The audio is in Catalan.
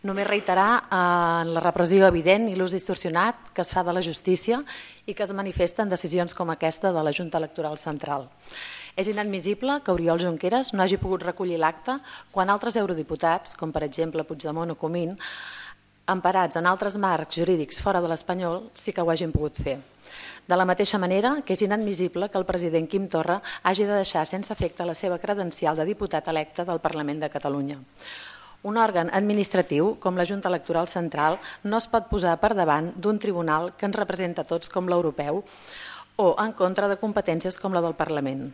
Només reiterar la repressió evident i l'ús distorsionat que es fa de la justícia i que es manifesta en decisions com aquesta de la Junta Electoral Central. És inadmissible que Oriol Junqueras no hagi pogut recollir l'acte quan altres eurodiputats, com per exemple Puigdemont o Comín, emparats en altres marcs jurídics fora de l'espanyol, sí que ho hagin pogut fer. De la mateixa manera que és inadmissible que el president Quim Torra hagi de deixar sense efecte la seva credencial de diputat electe del Parlament de Catalunya. Un òrgan administratiu com la Junta Electoral Central no es pot posar per davant d'un tribunal que ens representa a tots com l'europeu o en contra de competències com la del Parlament.